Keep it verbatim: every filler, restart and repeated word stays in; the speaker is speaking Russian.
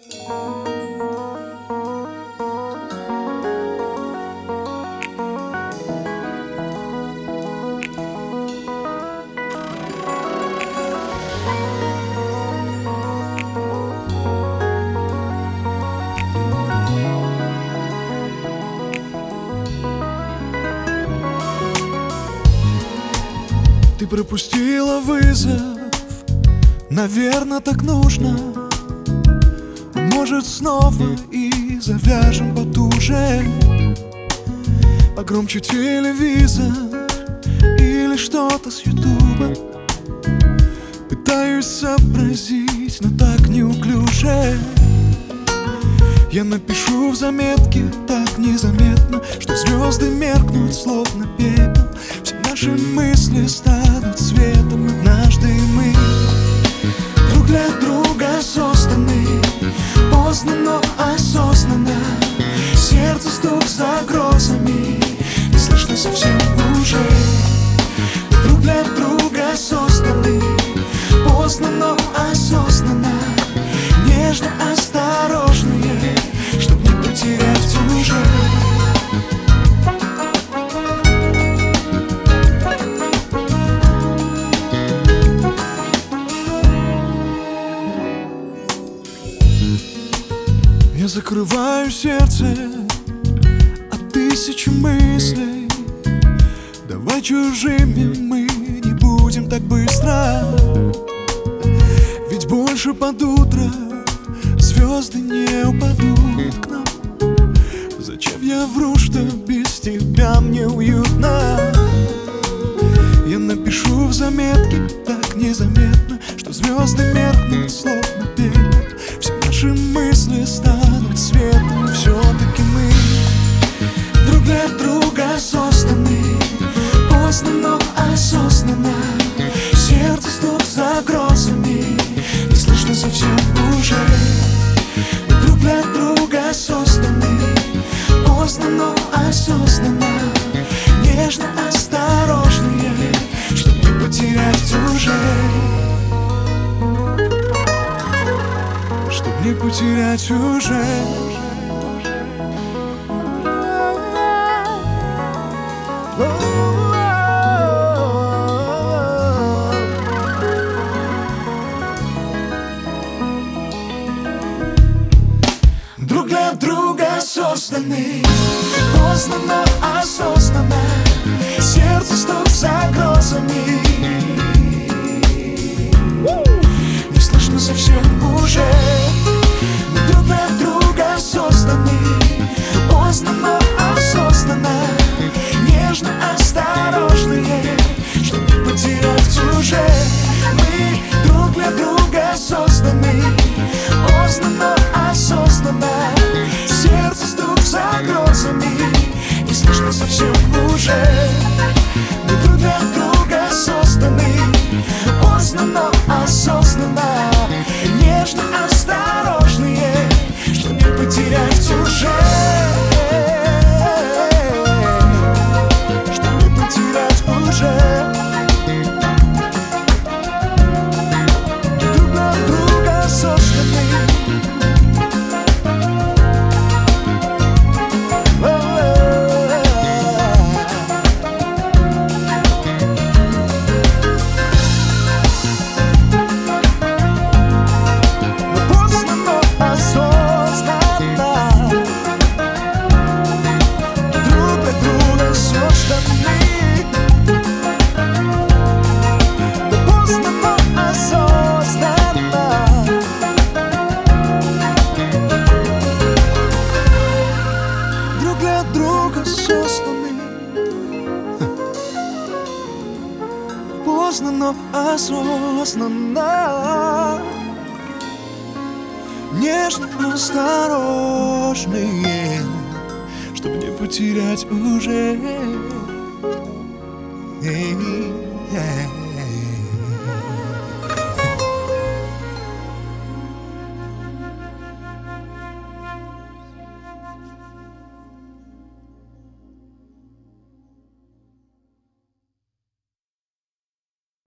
Ты пропустила вызов, наверное, так нужно. Может, снова и завяжем потуже. Погромче телевизор или что-то с ютуба. Пытаюсь сообразить, но так неуклюже. Я напишу в заметке так незаметно, что звезды меркнут словно пепел. Все наши мысли станут светом. Однажды мы друг для друга созданы. Поздно, но осознанно. Сердце стук за грозами, не слышно совсем уже. Друг для друга созданы. Поздно, но осознанно. Нежно, осторожные, чтоб не потерять уже. Я закрываю сердце от тысячи мыслей. Давай чужими мы не будем так быстро. Ведь больше под утро звезды не упадут к нам. Зачем я вру, что без тебя мне уютно? Я напишу в заметке так незаметно, что звезды меркнут словно пепел. Все наши мысли станут светом. Все-таки мы друг для друга созданы. Поздно, но осознанно. Сердце стук за грозами, не слышно совсем уже. Мы друг для друга созданы. Поздно, но осознанно. Нежно, осторожные, чтоб не потерять уже. Чтоб не потерять уже. Друг для друга созданы. Поздно, но осознанно. Сердце стук за грозами, не слышно совсем уже. Мы друг для друга созданы. Поздно, но осознанно. Нежно, осторожные, чтоб не потерять уже. Мы друг для друга созданы. Поздно, но осознанно. Сердце стук за грозами, не слышно совсем уже. Мы друг для друга созданы. Поздно, но осознанно. Нежно, осторожные, чтоб не потерять уже. Чтоб не потерять уже. Друг для друга созданы. Поздно, но осознанно. Нежно, осторожные, чтоб не потерять уже. Эй, эй.